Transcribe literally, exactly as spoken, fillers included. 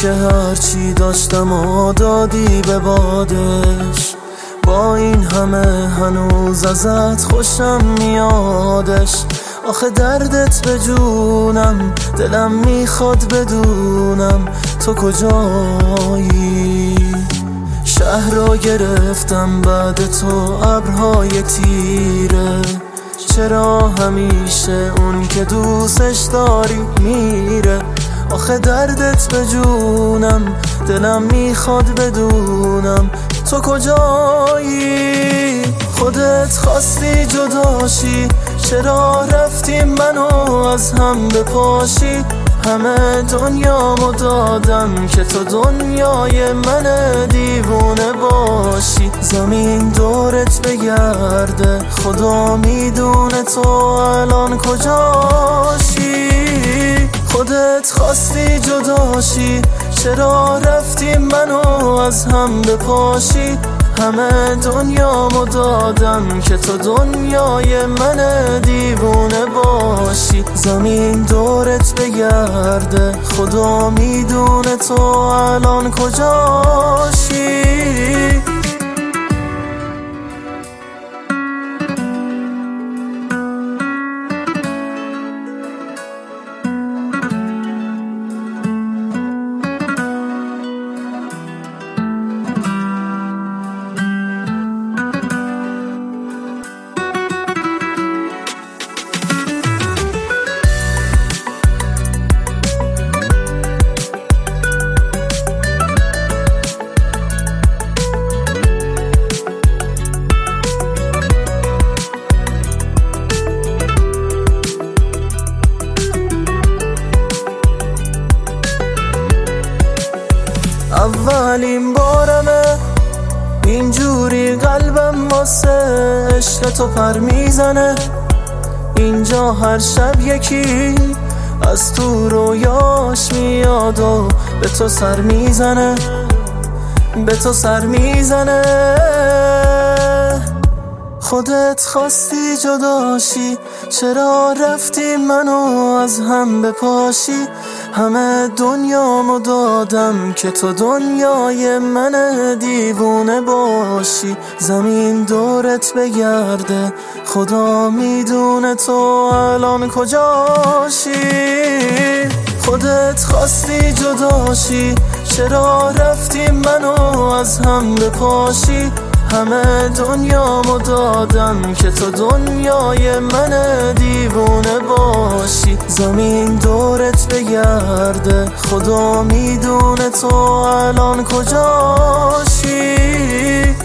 که هرچی داشتم و دادی به بادش، با این همه هنوز ازت خوشم میادش. آخه دردت به جونم، دلم میخواد بدونم تو کجایی. شهر را گرفتم بعد تو ابرهای تیره، چرا همیشه اون که دوستش داری میره. آخه دردت به جونم، دلم میخواد بدونم تو کجایی. خودت خواستی جداشی، چرا رفتی منو از هم بپاشی. همه دنیامو دادم که تو دنیای من دیوونه باشی. زمین دورت بگرده، خدا میدونه تو الان کجاشی. خودت خواستی جداشی، چرا رفتی منو از هم بپاشی. همه دنیامو دادم که تو دنیای من دیوونه باشی. زمین دورت بگرده، خدا میدونه تو الان کجاشی. اولین بارمه اینجوری قلبم واسه عشق تو پر میزنه. اینجا هر شب یکی از تو رویاش میاد و به تو سر میزنه، به تو سر میزنه. خودت خواستی جداشی، چرا رفتی منو از هم بپاشی. همه دنیامو دادم که تو دنیای من دیوونه باشی. زمین دورت بگرده، خدا میدونه تو الان کجاشی. خودت خواستی جداشی، چرا رفتی منو از هم بپاشی. همه دنیامو دادم که تو دنیای من دیوونه باشی. زمین دورت بگرده، خدا میدونه تو الان کجاشی.